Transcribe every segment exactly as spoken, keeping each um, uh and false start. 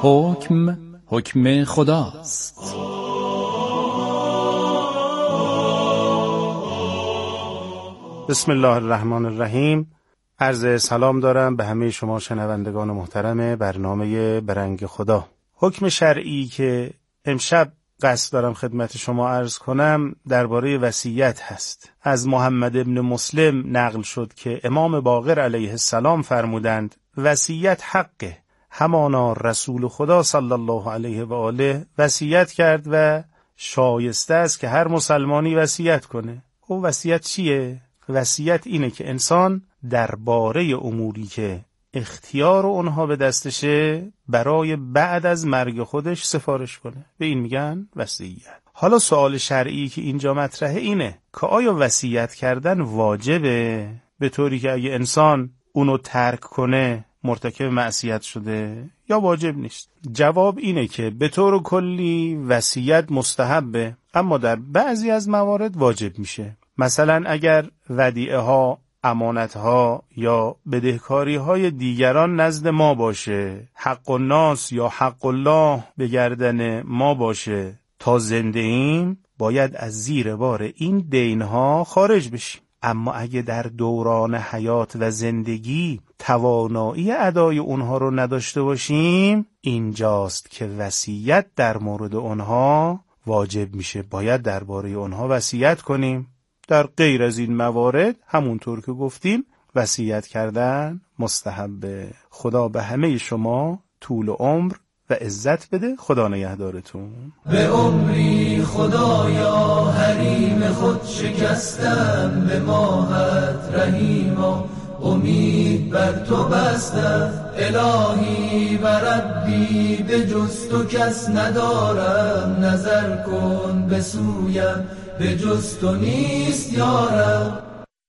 حکم حکم خداست. بسم الله الرحمن الرحیم. عرض سلام دارم به همه شما شنوندگان محترم برنامه برنگ خدا. حکم شرعی که امشب قصد دارم خدمت شما عرض کنم درباره وصیت هست. از محمد ابن مسلم نقل شد که امام باقر علیه السلام فرمودند وصیت حقه، همانا رسول خدا صلی الله علیه و آله وصیت کرد و شایسته است که هر مسلمانی وصیت کنه. او وصیت چیه؟ وصیت اینه که انسان درباره اموری که اختیار اونها به دستشه برای بعد از مرگ خودش سفارش کنه. به این میگن وصیت. حالا سوال شرعی که اینجا مطرحه اینه که آیا وصیت کردن واجبه، به طوری که اگه انسان اونو ترک کنه مرتکب معصیت شده، یا واجب نیست؟ جواب اینه که به طور کلی وصیت مستحبه، اما در بعضی از موارد واجب میشه. مثلا اگر ودیعه ها، امانت ها یا بدهکاری های دیگران نزد ما باشه، حق الناس یا حق الله به گردن ما باشه، تا زنده ایم باید از زیر بار این دین ها خارج بشیم. اما اگه در دوران حیات و زندگی توانایی ادای اونها رو نداشته باشیم، اینجاست که وصیت در مورد اونها واجب میشه. باید درباره اونها وصیت کنیم. در غیر از این موارد همونطور که گفتیم وصیت کردن مستحبه. خدا به همه شما طول عمر و عزت بده. خدا نگهدارتون. به عمری خدایا حریم خود شکستم، به ماهت رحیما امید بر تو بستم. الهی و ربی به جز تو کس ندارم، نظر کن به سویم به جز تو نیست یارم.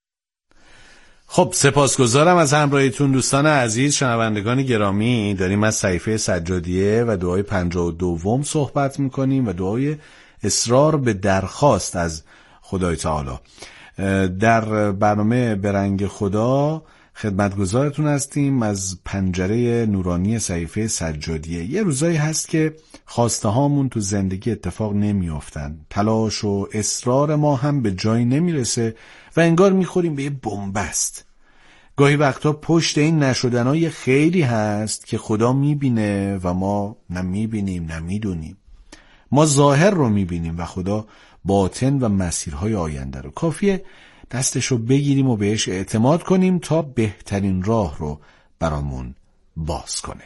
خب سپاسگزارم از همراهیتون دوستان عزیز. شنوندگان گرامی، داریم از صحیفه سجادیه و دعای پنجاه و دوم صحبت میکنیم و دعای اصرار به درخواست از خدای تعالی. در برنامه برنگ خدا خدمتگزارتون هستیم از پنجره نورانی صحیفه سجادیه. یه روزایی هست که خواسته هامون تو زندگی اتفاق نمیافتن، تلاش و اصرار ما هم به جایی نمیرسه و انگار میخوریم به یه بنبست. گاهی وقتا پشت این نشدنهای خیلی هست که خدا میبینه و ما نه میبینیم نه میدونیم. ما ظاهر رو میبینیم و خدا باطن و مسیرهای آینده رو. کافیه دستش رو بگیریم و بهش اعتماد کنیم تا بهترین راه رو برامون باز کنه.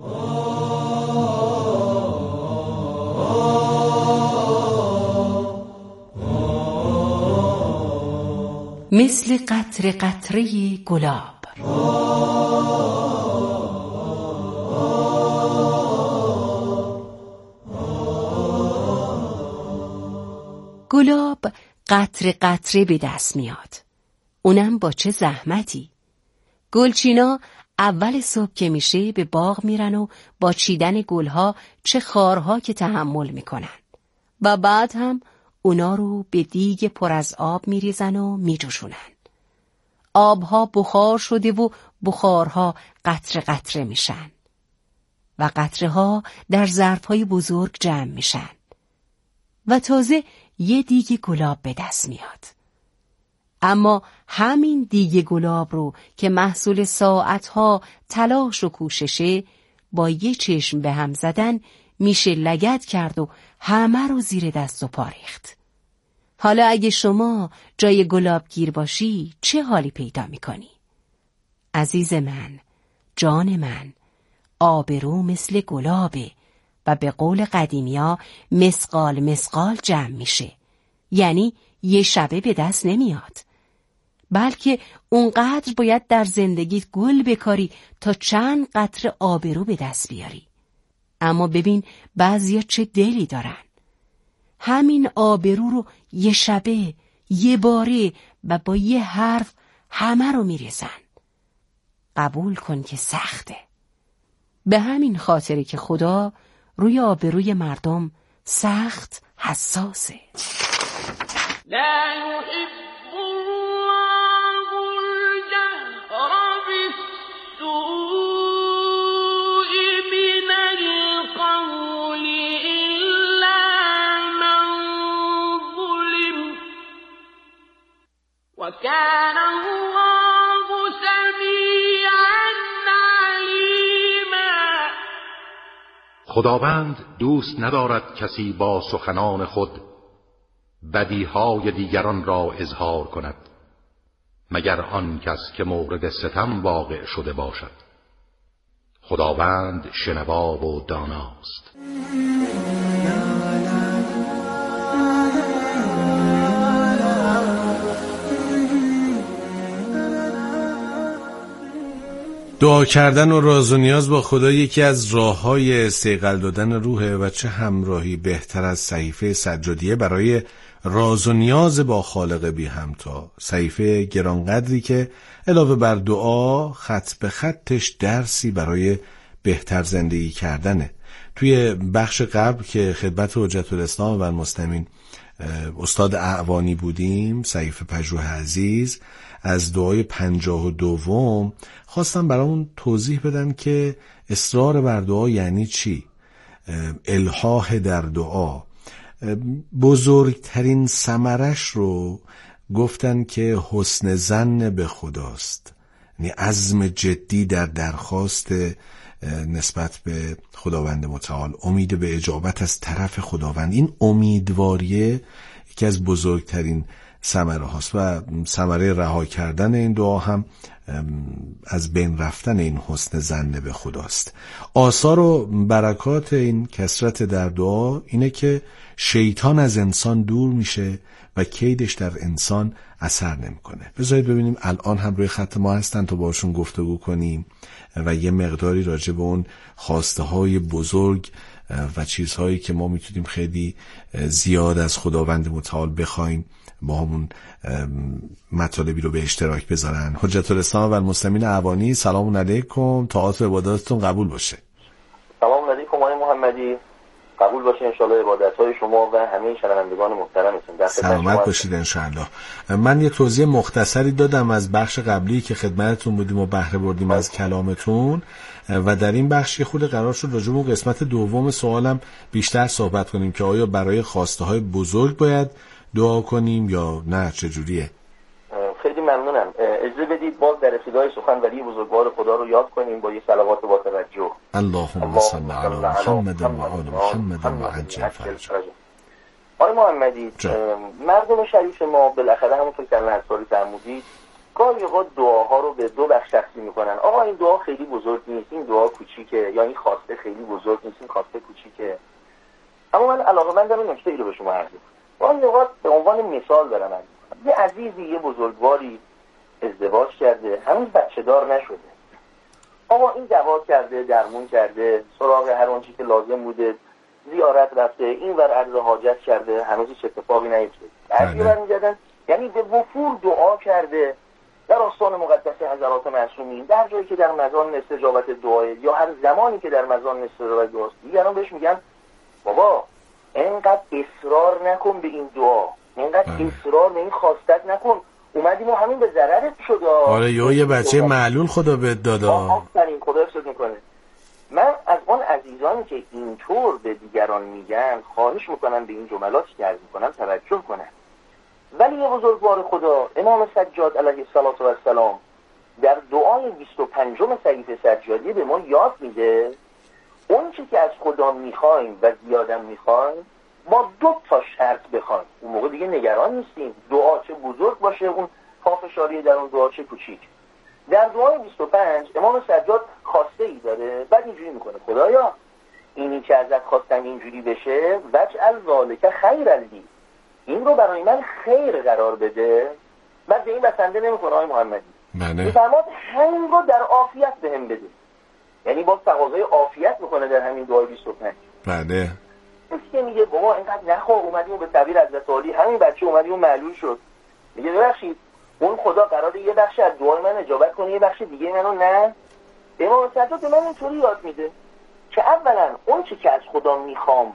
مثل قطره قطره گلاب. گلاب قطره قطره به دست میاد، اونم با چه زحمتی. گلچینا اول صبح که میشه به باغ میرن و با چیدن گلها چه خارها که تحمل میکنن و بعد هم اونا رو به دیگ پر از آب میریزن و میجوشونن. آبها بخار شده و بخارها قطره قطره میشن و قطره ها در ظرفهای بزرگ جمع میشن و تازه یه دیگ گلاب به دست میاد. اما همین دیگ گلاب رو که محصول ساعتها تلاش و کوششه، با یه چشم به هم زدن میشه لگد کرد و همه رو زیر دست و پا ریخت. حالا اگه شما جای گلاب گیر باشی چه حالی پیدا میکنی؟ عزیز من، جان من، آبرو مثل گلابه و به قول قدیمیا مسقال مسقال جمع میشه. یعنی یه شبه به دست نمیاد، بلکه اونقدر باید در زندگیت گل بکاری تا چند قطره آبرو به دست بیاری. اما ببین بعضیا چه دلی دارن، همین آبرو رو یه شبه، یه باره و با یه حرف همه رو میریزن. قبول کن که سخته. به همین خاطره که خدا روی آبروی مردم سخت حساسه. لا يحب الله الجهر بالسوء من القول كان الله سميعا علیما. خداوند دوست ندارد کسی با سخنان خود بدیهای دیگران را اظهار کند مگر آن کس که مورد ستم واقع شده باشد. خداوند شنوا و داناست. دعا کردن و راز و نیاز با خدا یکی از راه‌های استیقاظ دادن روحه و چه همراهی بهتر از صحیفه سجادیه برای راز و نیاز با خالق بی همتا. صحیفه گرانقدری که علاوه بر دعا خط به خطش درسی برای بهتر زندگی کردنه. توی بخش قبل که خدمت حجت الاسلام و المسلمین استاد اعوانی بودیم، صحیفه پژوه عزیز، از دعای پنجاه و دوم خواستم برامون توضیح بدن که اصرار بر دعا یعنی چی. الحاح در دعا بزرگترین ثمرش رو گفتن که حسن ظن به خداست، یعنی عزم جدی در درخواست نسبت به خداوند متعال، امید به اجابت از طرف خداوند. این امیدواریه یکی از بزرگترین ثمره هاست و ثمره رها کردن این دعا هم از بین رفتن این حسن ظن به خداست. آثار و برکات این کثرت در دعا اینه که شیطان از انسان دور میشه و کیدش در انسان اثر نمیکنه. بذارید ببینیم الان هم روی خط ما هستن تا باشون گفتگو کنیم و یه مقداری راجع به اون خواسته های بزرگ و چیزهایی که ما میتونیم خیلی زیاد از خداوند متعال بخوایم با همون مطالبی رو به اشتراک بذارن. حجت الاسلام و المسلمین اعوانی، سلام علیکم، طاعات و عباداتتون قبول باشه. سلام علیکم آقای محمدی، قبول باشه انشالله عبادت‌های شما و همه شنوندگان محترمتون. سلامت باشید انشالله. من یه توضیح مختصری دادم از بخش قبلی که خدمتتون بودیم و بهره بردیم از کلامتون و در این بخش خود قرار شد راجع به قسمت دوم سوالم بیشتر صحبت کنیم که آیا برای خواسته های بزرگ باید دعا کنیم یا نه، چجوریه؟ خیلی ممنونم. اجازه بدید باز در ابتدای سخن ولی بزرگوار خدا رو یاد کنیم با یه صلوات با توجه. اللهم صل علی محمد و آل محمد و عجل فرجه. آقای محمدی، مردم شریف ما بالاخره همونطور که الان اصحاری فرمودید گاهی اوقات دعاها رو به دو بخش تقسیم میکنن. آقا این دعا خیلی بزرگ نیست، این دعا کوچیکه، یا این خواسته خیلی بزرگ نیست، این خواسته کوچیکه. اما من علاقه‌مندم این نکته ای رو به شما عرض کنم. گاهی اوقات به عنوان مثال دارم، یه عزیزی یه بزرگواری ازدواج کرده، هنوز بچه دار نشده. آقا این دوا کرده، درمون کرده، سراغ هر آنچه که لازم بوده زیارت رفته، این ور عرض حاجت کرده، هنوز هیچ اتفاقی نیفتاده. بعضی برمیگردن یعنی به وفور دعا کرده در آستان مقدس حضرات معصومین، در جایی که در مزان استجابت دعای یا هر زمانی که در مزان استجابت دعاست، دیگران بهش میگن بابا اینقدر اصرار نکن به این دعا، اینقدر اصرار به این خواستت نکن، اومدیم و همین به ضررت شد. آره یا یه بچه معلول خدا بهت داد. آفرین، خدا حفظت میکنه. من از اون عزیزانی که اینطور به دیگران میگن خواهش میکنم به این جملاتی که عرض میکنم توجه کنن. ولی یه بزرگوار خدا امام سجاد علیه السلام در دعای بیست و پنجم صحیفه سجادی به ما یاد میده اون چی که از خدا میخوایم و زیادم میخوایم با دو تا شرط بخوایم، اون موقع دیگه نگران نیستیم دعا چه بزرگ باشه، اون پافشاری در اون دعا چه کوچیک. در دعای بیست و پنج امام سجاد خواسته ای داره، بعد اینجوری میکنه خدایا اینی که ازت خواستم اینجوری بشه وجعل ذالک خیر لی، این رو برای من خیر قرار بده. بعد به این بسنده نمیکنه آقای محمدی، میفرماد همین رو در عافیت بهم بده، یعنی باز تقاضای عافیت میکنه در همین دعای بیست و پنج. بله که میگه بابا اینقدر نخوا، اومدیم به تعبیر حضرت علی همین بچه اومدیم و معلول شد، میگه ببخشید اون خدا قراره یه بخش از دعای من اجابت کنه یه بخش دیگه منو نه. امام سجاد من اینطوری یاد میده که اولا اون چی که از خدا میخوام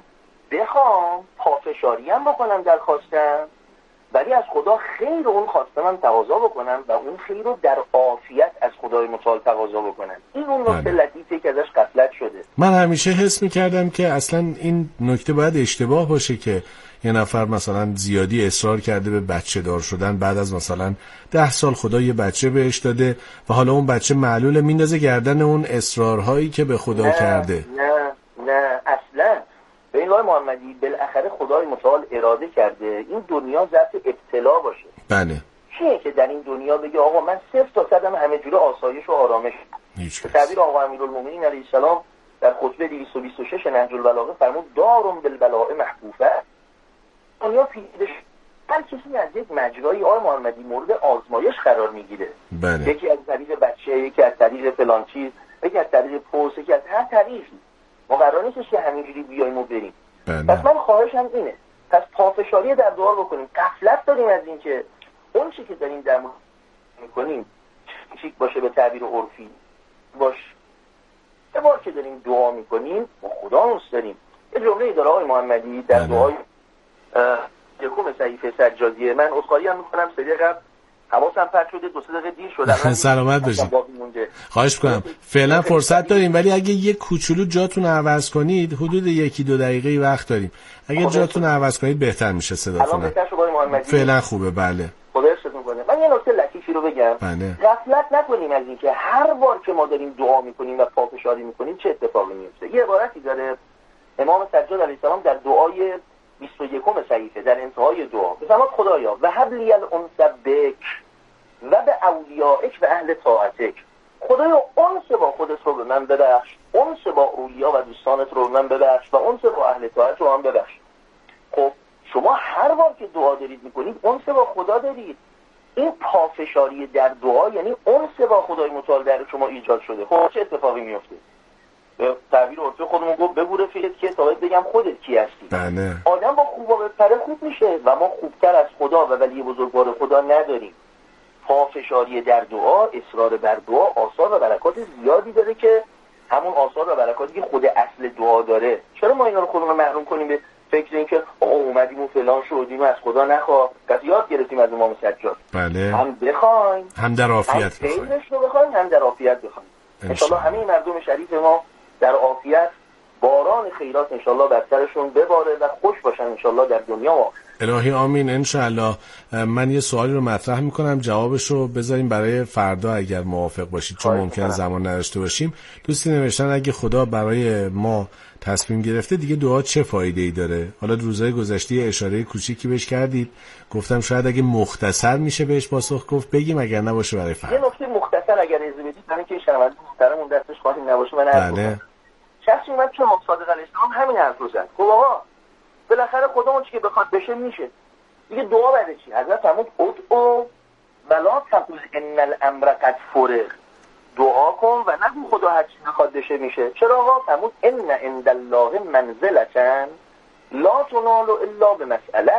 بخوام، پافشاری هم بکنم در خواستم، ولی از خدا خیر اون خواستم هم تقاضا بکنم و اون خیر رو در عافیت از خدای متعال تقاضا بکنم. این اون نکته لطیفه که ازش غفلت شده. من همیشه حس میکردم که اصلا این نکته باید اشتباه باشه که یه نفر مثلا زیادی اصرار کرده به بچه دار شدن، بعد از مثلا ده سال خدا یه بچه بهش داده و حالا اون بچه معلوله، میندازه گردن اون اصرارهایی که به خدا نه، کرده. نه نه اصلا. به این آقای محمدی بالاخره خدای متعال اراده کرده این دنیا ذات ابتلا باشه. بله. چیه که در این دنیا بگه آقا من صفر تا صدم همه جوره آسایش و آرامش. به تعبیر آقا امیرالمومنین علیه السلام در خطبه دویست و بیست و شش نهج البلاغه فرمود دارم بالبلاء محفوفه. دنیا پیچیده، هر کسی از یک مجرایی آقای محمدی مورد آزمایش قرار میگیره. بله. یکی از طریق بچه، یکی از طریق فلان چیز، یکی از طریق پوست، یکی از هر طریقی. ما قرار نیست که همینجوری بیایم و بریم. بله. پس من خواهشم اینه، پس پافشاری در دعا بکنیم. غفلت داریم از این که اون چی که داریم در مورد میکنیم چیک باشه به تعبیر عرفی باش. یه بار که داریم دعا میکنیم با خدا دوست داریم. یه جمله داره آقای محمدی در دعای یکم صحیفه سجادیه، من عذرخواهی هم میکنم سری قبل حواسم پرت شده، دو سه دقیقه دیر شده. سلامت باشید. خواهش میکنم. فعلا فرصت داریم ولی اگه یه کوچولو جاتون عوض کنید حدود یکی دو دقیقه وقت داریم. اگه جاتون عوض کنید بهتر میشه صداتون. فعلا خوبه. بله. خدا ارشاد کنه. من یه نکته لطیفی رو بگم. بله. غفلت نکنیم از اینکه هر بار که ما داریم دعا میکنیم و پافشاری میکنیم چه اتفاقی میفته. یه عبارتی داره امام سجاد علیه السلام در دعای بیست و یکم صحیفه در انتهای دعا بفرماد خدایا و هب لی الانس بک و به اولیائک و اهل طاعتک. خدایا انس با خودت رو به من ببخش، انس با اولیا و دوستانت رو به من ببخش و انس با اهل طاعت رو هم ببخش. خب شما هر بار که دعا دارید میکنید انس با خدا دارید. این پافشاری در دعا یعنی انس با خدای متعال در شما ایجاد شده. خب چه اتفاقی میفته؟ به تعبیر عرفی خودمون گفت بگو رفیقت که تا بگم خودت کی هستی. بله. آدم با خوبا بپره خوب میشه و ما خوبتر از خدا و ولی بزرگوار خدا نداریم. پافشاری در دعا، اصرار بر دعا آثار و برکات زیادی داره که همون آثار و برکاتی که خود اصل دعا داره. چرا ما اینا رو خودمون محروم کنیم به فکر اینکه آقا اومدیم و فلان شدیم و از خدا نخوا؟ پس یاد گرفتیم از امام سجاد. بله. هم بخوایم، هم در عافیت بخوایم. هم خیرش رو بخوایم، هم در عافیت بخوایم. انشالله همه مردم شریف ما در عافیت باران خیرات انشالله بر سرشون بباره و خوش باشن انشالله در دنیا ما. الهی آمین انشالله. من یه سوالی رو مطرح میکنم جوابش رو بذاریم برای فردا اگر موافق باشید، چون ممکن زمان نداشته باشیم. دوستی نوشتن اگه خدا برای ما تصمیم گرفته دیگه دعا چه فایده ای داره؟ حالا روزهای گذشته اشاره کوچیکی بهش کردید، گفتم شاید اگه مختصر میشه بهش پاسخ گفت بگیم، اگر نباشه برای فردا. یه نکته مختصر اگر اجازه بدید، برای اینکه شنونده محترمون دستش خالی نباشه من عرض کنم. شخصی اومد که امام صادق علیه السلام همین حرف رو زد. گفت آقا بالاخره خدا اون چیزی که بخواد بشه میشه. دیگه دعا بعد چی؟ حضرت فرمود ادعو ولا تقل ان الامر قد فرغ. دعا کن و نگو خدا هر چیزی بخواد بشه میشه. چرا آقا؟ فرمود ان عند الله منزلة لا تنال الا بمسأله.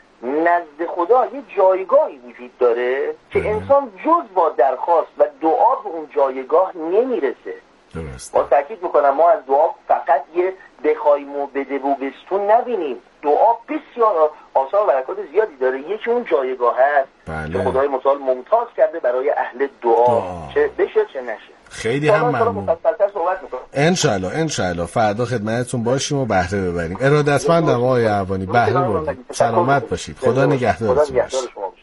نزد خدا یه جایگاهی وجود داره که انسان جز با درخواست و دعا به اون جایگاه نمیرسه. درست. با تاکید میکنم ما از دعا فقط یه بخوایم و بده و بستون نبینیم. دعا بسیار آثار و برکات زیادی داره. یکی اون جایگاه هست بله. که خدای متعال ممتاز کرده برای اهل دعا, دعا. چه بشه چه نشه. خیلی هم ممنون. انشالله انشالله فردا خدمتتون باشیم و بهره ببریم. ارادتمندم آقای اعوانی، بهره ببریم. سلامت باشید. خدا نگهدارتون باشه.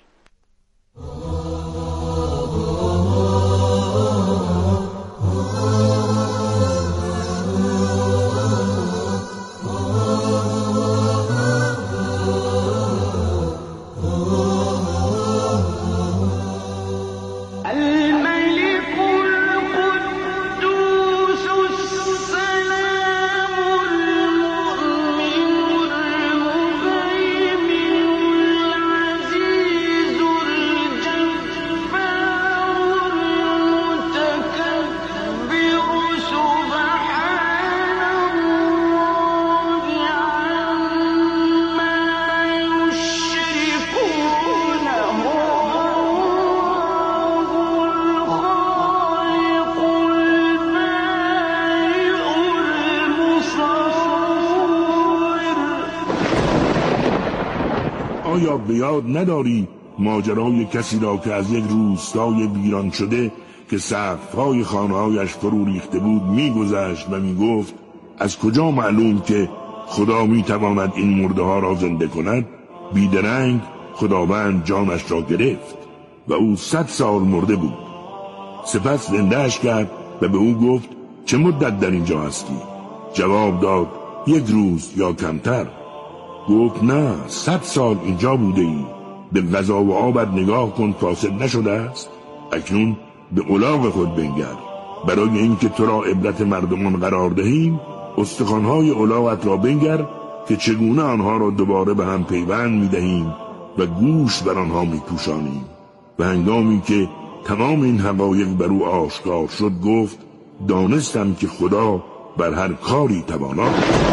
آیا به یاد نداری ماجرای کسی را که از یک روستای ویران شده که سقف‌های خانه‌هایش فرو ریخته بود می‌گذشت و می‌گفت از کجا معلوم که خدا می تواند این مرده ها را زنده کند، بیدرنگ خداوند جانش را گرفت و او صد سال مرده بود. سپس زندهش کرد و به او گفت چه مدت در اینجا هستی؟ جواب داد یک روز یا کمتر. گفت نه، صد سال اینجا بوده ای. به غذا و آبت نگاه کن فاسد نشده است. اکنون به الاغ خود بنگر. برای اینکه تو را عبرت مردمان قرار دهیم، استخوان‌های الاغت را بنگر که چگونه آنها را دوباره به هم پیوند می‌دهیم و گوش بر آنها می‌پوشانیم. و هنگامی که تمام این حقایق بر او آشکار شد گفت دانستم که خدا بر هر کاری توانا.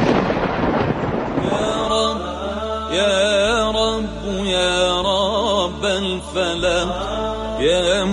يا رب يا رب الفلك يا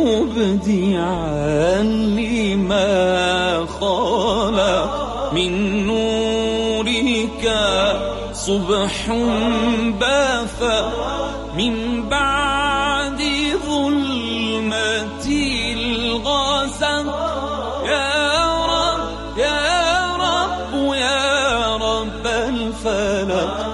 مبدعا لما خلق من نورك صبح بث من بعد ظلمة الغسق يا رب يا رب يا رب الفلك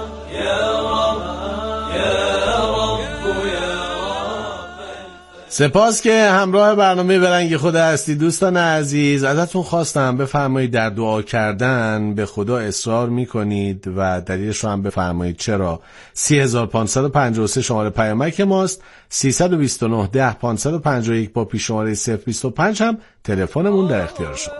سپاس که همراه برنامه برنگ خدا هستی. دوستان عزیز، ازتون خواستم بفرمایید در دعا کردن به خدا اصرار میکنید و دلیلش رو هم بفرمایید. چرا؟ سی هزار پانصد و پنجاه و سه شماره پیامک ماست، سیصد و بیست و نه ده پانصد و پنجاه و یک با پیش شماره صفر بیست و پنج هم تلفنمون در اختیار شما.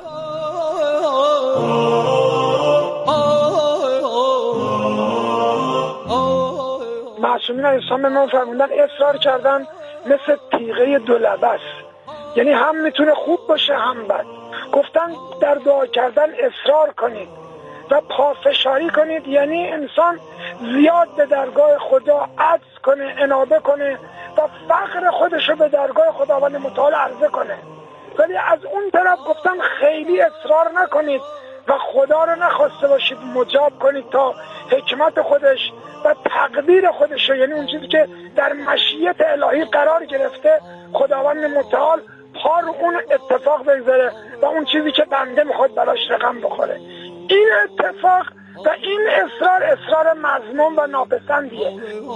معصومین اسلام به ما فرمودن اصرار کردن مثل تیغه دولبه است، یعنی هم میتونه خوب باشه هم بد. گفتن در دعا کردن اصرار کنید و پافشاری کنید، یعنی انسان زیاد به درگاه خدا عجز کنه، انابه کنه و فقر خودش رو به درگاه خداوند متعال عرضه کنه. ولی از اون طرف گفتن خیلی اصرار نکنید و خدا رو نخواسته باشید مجاب کنید تا حکمت خودش و تقدیر خودش رو، یعنی اون چیزی که در مشیت الهی قرار گرفته خداوند متعال پا رو اون اتفاق بگذاره و اون چیزی که بنده میخواد براش رقم بخوره. این اتفاق و این اصرار اصرار مذموم و ناپسندیه.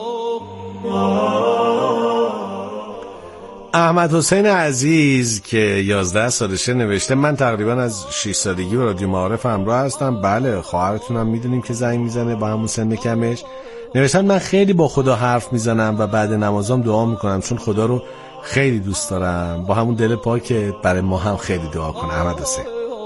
احمد حسین عزیز که یازده سالشه نوشته من تقریبا از شش سالگی با رادیو معارف همراه هستم. بله، خواهرتونم میدونیم که زنگ میزنه با همون سن کمش. نوشتن من خیلی با خدا حرف میزنم و بعد نمازام دعا میکنم چون خدا رو خیلی دوست دارم. با همون دل پاکت برای ما هم خیلی دعا کن احمد حسین.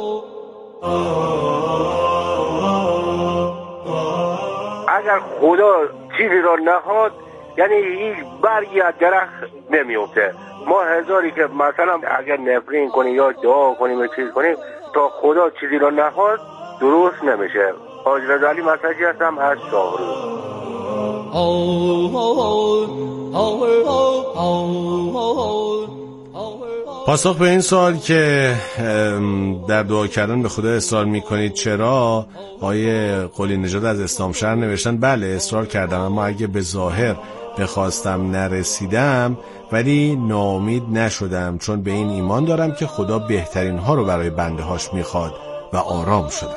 اگر خدا چیزی را نهاد یعنی هیچ برگی از درخت نمیفته. ما هزاری که مثلا اگر نفرین کنیم یا دعا کنیم و چیز کنیم تا خدا چیزی را نهاد درست نمیشه. حاج رضا علی مسجدی هستم از شاهرود. پاسخ به این سوال که در دعا کردن به خدا اصرار میکنید چرا، آیه قلی نژاد از اسلامشهر نوشتن بله اصرار کردم، اما اگه به ظاهر بخواستم نرسیدم ولی ناامید نشدم، چون به این ایمان دارم که خدا بهترین ها رو برای بنده هاش میخواد و آرام شدم.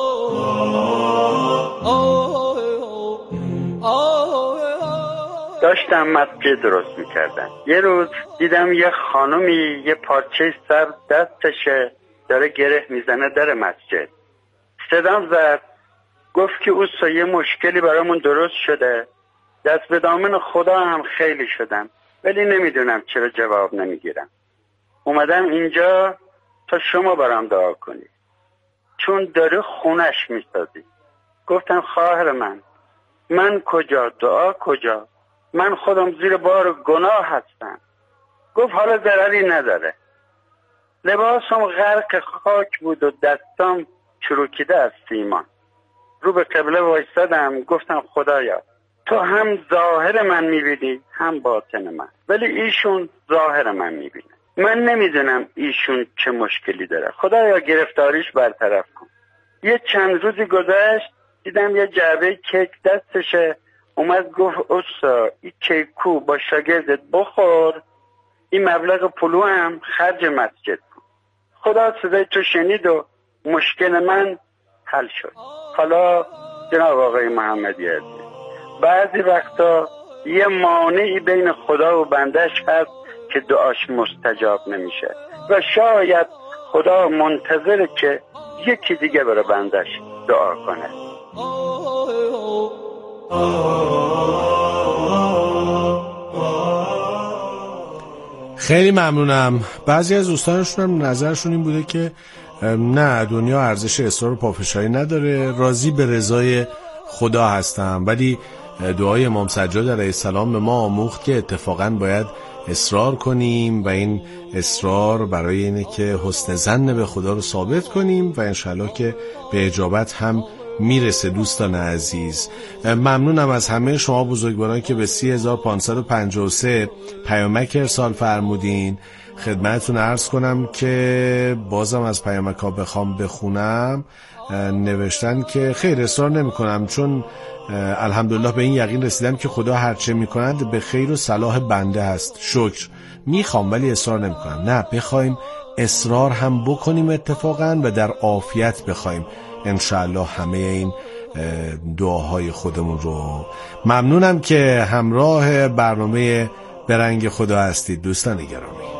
داشتم مسجد درست میکردم. یه روز دیدم یه خانومی یه پارچه سر دستشه داره گره میزنه در مسجد. صدام زد، گفت که اوستا یه مشکلی برامون درست شده، دست به دامن خدا هم خیلی شدم ولی نمیدونم چرا جواب نمیگیرم. اومدم اینجا تا شما برام دعا کنید چون داره خونش میسازی. گفتم خواهر من من کجا دعا کجا، من خودم زیر بار گناه هستم. گفت حالا ضرری نداره. لباسم غرق خاک بود و دستام چروکیده از سیمان. رو به قبله وایسادم، گفتم خدایا تو هم ظاهر من میبینی هم باطن من، ولی ایشون ظاهر من میبینه. من نمیدونم ایشون چه مشکلی داره، خدایا گرفتاریش برطرف کن. یه چند روزی گذشت دیدم یه جعبه کیک دستشه، اومد گفت استا این کیکو با شاگردت بخور، این مبلغ پلو هم خرج مسجد کن. خدا صدای تو شنید و مشکل من حل شد. حالا جناب آقای محمدی عزیز، بعضی وقتا یه مانعی بین خدا و بندش هست که دعاش مستجاب نمیشه و شاید خدا منتظره که یکی دیگه برای بندش دعا کنه. خیلی ممنونم. بعضی از دوستانشون هم نظرشون این بوده که نه، دنیا ارزش اصرار و پافشاری نداره، راضی به رضای خدا هستم. ولی دعای امام سجاد علیه السلام به ما آموخت که اتفاقا باید اصرار کنیم و این اصرار برای اینه که حسن ظن به خدا رو ثابت کنیم و انشالله که به اجابت هم میرسه. دوستان عزیز، ممنونم از همه شما بزرگواران که به سی هزار و پانصد و پنجاه و سه پیامک ارسال فرمودین. خدمتتون عرض کنم که بازم از پیامک ها بخوام بخونم، نوشتن که خیر اصرار نمی کنم، چون الحمدلله به این یقین رسیدم که خدا هرچه می کند به خیر و صلاح بنده هست. شکر میخوام ولی اصرار نمی کنم. نه، بخوایم اصرار هم بکنیم اتفاقا و در عافیت بخوایم انشاءالله همه این دعاهای خودمون رو. ممنونم که همراه برنامه برنگ خدا هستید دوستان گرامی.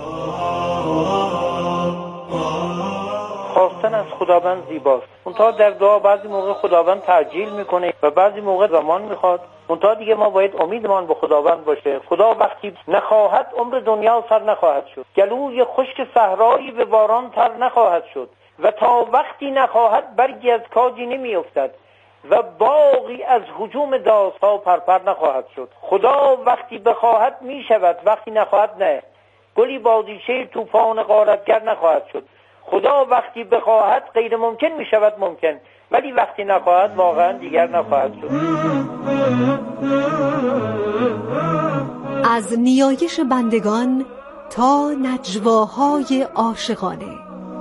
خواستن از خداوند زیباست، منتها در دعا بعضی موقع خداوند تعجیل میکنه و بعضی موقع زمان میخواد. منتها دیگه ما باید امیدمان به خداوند باشه. خدا وقتی نخواهد عمر دنیا سر نخواهد شد، گلوی خشک صحرایی به باران تر نخواهد شد و تا وقتی نخواهد برگی از کاجی نمیافتد و باغی از هجوم داسها پرپر نخواهد شد. خدا وقتی بخواهد میشود، وقتی نخواهد نه. گلی بازیچه طوفان غارتگر نخواهد شد. خدا وقتی بخواهد غیر ممکن می شود ممکن، ولی وقتی نخواهد واقعا دیگر نخواهد شد. از نیایش بندگان تا نجواهای عاشقانه،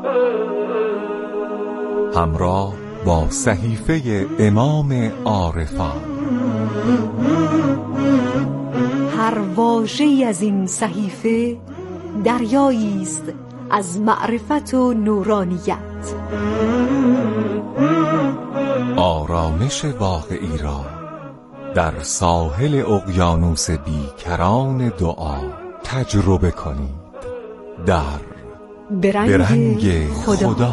همراه با صحیفه امام عارفان. هر واژه‌ای از این صحیفه دریایی است از معرفت و نورانیت. آرامش واقعی را در ساحل اقیانوس بیکران دعا تجربه کنید در برنگ, برنگ خدا, خدا.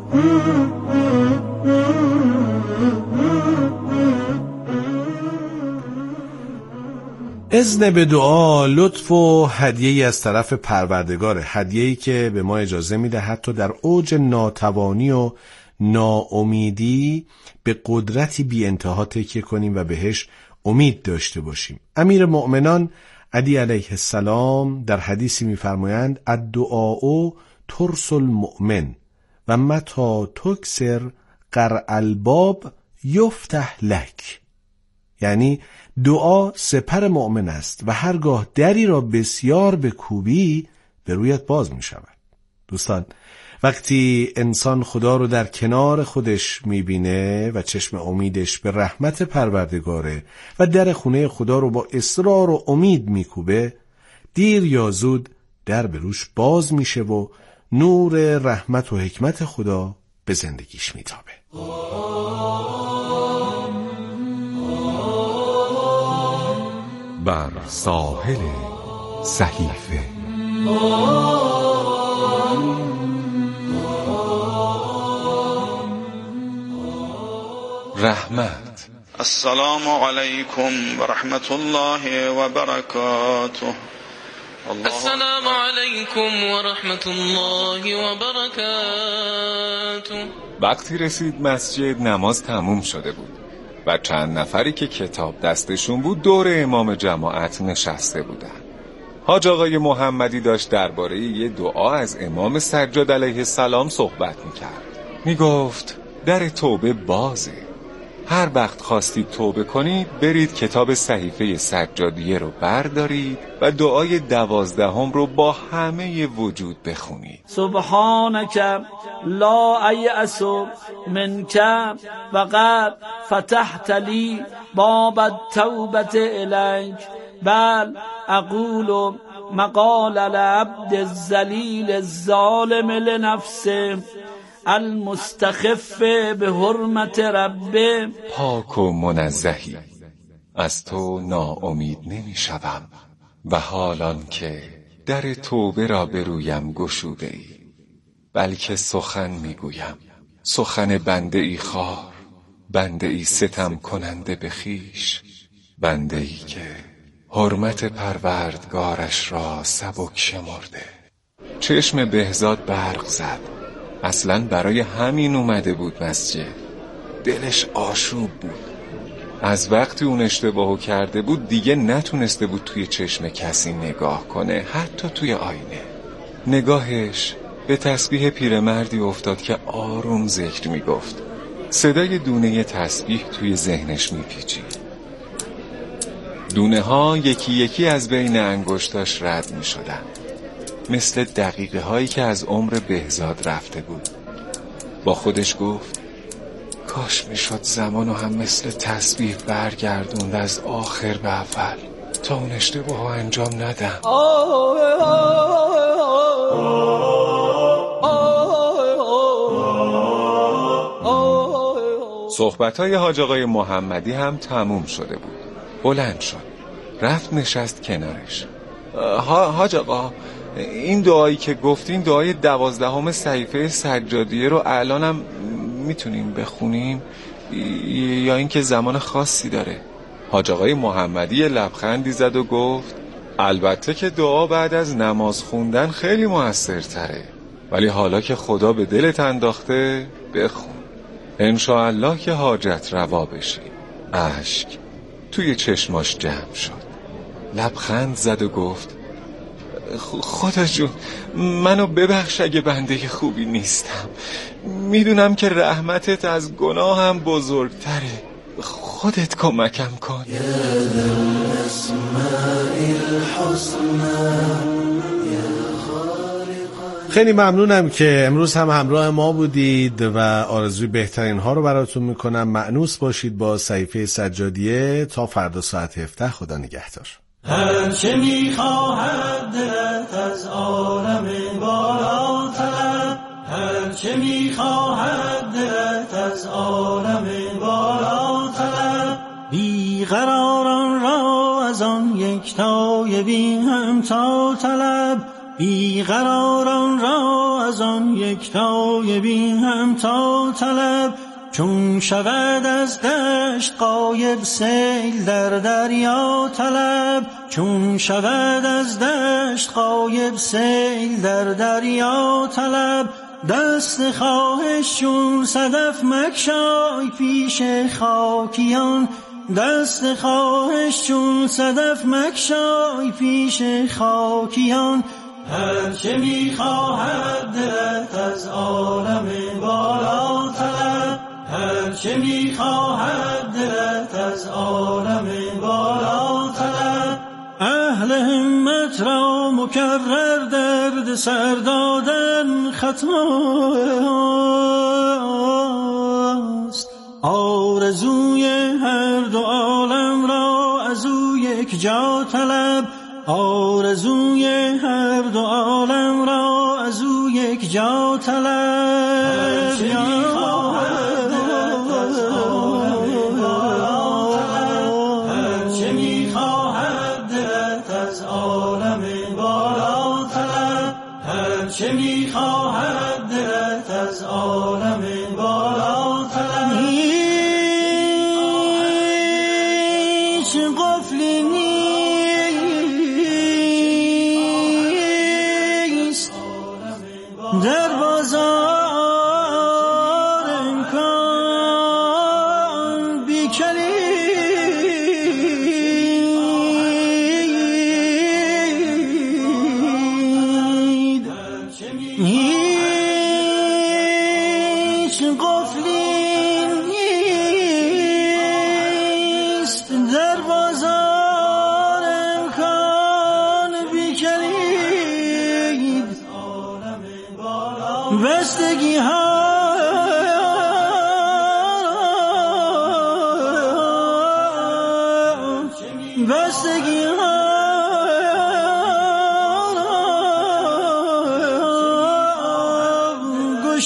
اذن به دعا لطف و هدیه‌ای از طرف پروردگاره، هدیه‌ای که به ما اجازه میده حتی در اوج ناتوانی و ناامیدی به قدرتی بی انتها تکیه کنیم و بهش امید داشته باشیم. امیر مؤمنان علی علیه السلام در حدیثی میفرمایند الدعاء ترس المؤمن و متی تکسر قرع الباب یفتح لک. یعنی دعا سپر مؤمن است و هرگاه دری را بسیار بکوبی به رویت باز می شود. دوستان، وقتی انسان خدا رو در کنار خودش می بینه و چشم امیدش به رحمت پروردگاره و در خونه خدا رو با اصرار و امید می کوبه، دیر یا زود در به روش باز می شه و نور رحمت و حکمت خدا به زندگیش می تابه. بر ساحل صحیفه. رحمت. السلام علیکم و رحمت الله و برکاته. السلام علیکم و رحمت الله و برکاته. وقتی رسید مسجد نماز تموم شده بود و چند نفری که کتاب دستشون بود دور امام جماعت نشسته بودن. حاج آقای محمدی داشت درباره یه دعا از امام سجاد علیه السلام صحبت میکرد. میگفت در توبه بازه، هر وقت خواستید توبه کنید برید کتاب صحیفه سجادیه رو بردارید و دعای دوازدهم رو با همه وجود بخونید. سبحانك لا ایأس منك وقد فتحت لی باب التوبة الیک بل اقول مقال العبد الذلیل الظالم لنفسه المستخف به حرمت ربه. پاک و منزهی، از تو ناامید نمی شوم و حالان که در توبه را به رویم گشوده ای، بلکه سخن می گویم، سخن بنده ای خار، بنده ای ستم کننده به خویش، بنده ای که حرمت پروردگارش را سبک شمرده. چشم بهزاد برق زد. اصلاً برای همین اومده بود مسجد. دلش آشوب بود. از وقتی اون اشتباهو کرده بود دیگه نتونسته بود توی چشم کسی نگاه کنه، حتی توی آینه. نگاهش به تسبیح پیرمردی افتاد که آروم ذکر میگفت. صدای دونه تسبیح توی ذهنش میپیچید. دونه ها یکی یکی از بین انگشتاش رد می شدن، مثل دقیقه هایی که از عمر بهزاد رفته بود. با خودش گفت کاش می شد زمانو هم مثل تسبیح برگردوند از آخر به اول تا اون اشتباهو انجام ندم. صحبت‌های حاج آقای محمدی هم تموم شده بود. بلند شد، رفت نشست کنارش. حاج آقا، این دعایی که گفتین دعای دوازدهم صحیفه سجادیه رو الانم میتونیم بخونیم یا اینکه زمان خاصی داره؟ حاج آقای محمدی لبخندی زد و گفت البته که دعا بعد از نماز خوندن خیلی موثرتره، ولی حالا که خدا به دلت انداخته بخون، انشاءالله که حاجت روا بشی. اشک توی چشماش جمع شد، لبخند زد و گفت خدا جون منو ببخش اگه بنده خوبی نیستم، میدونم که رحمتت از گناهم بزرگتره، خودت کمکم کن. خیلی ممنونم که امروز هم همراه ما بودید و آرزوی بهترین ها رو براتون میکنم. مأنوس باشید با صحیفه سجادیه. تا فردا ساعت هفده. خدا نگهدار. هر چه میخواهد دلت از عالم بالا طلب، هر چه میخواهد دلت از عالم بالا طلب، بیقراران را از آن یکتای بی همتا طلب، بیقراران را از آن یکتای بی همتا طلب، چون شود از دشت غایب سیل در دریا طلب، چون شود از دشت غایب سیل در دریا طلب، دست خواهش چون صدف مگشای پیش خاکیان، دست خواهش چون صدف مگشای پیش خاکیان، هر چه میخواهد دلت از عالم بالا طلب، هر چه میخواهد دلت از عالم بالا طلب، اهل همت را مکرر درد سر دادن خطاست، آرزوی هر دو عالم را از او یک جا طلب، آرزوی هر دو عالم را از او یک جا طلب، هر چه میخواهد دلت از عالم بالا طلب، هر چه میخواهد دلت از عالم بالا طلب، هر چه میخواهد دلت از عالم بالا طلب، هیچ غفلی نیست در بازار امکان بی کلید، هیچ غفلی نیست در بازار امکان بی کلید، بستگی ها بستگی ها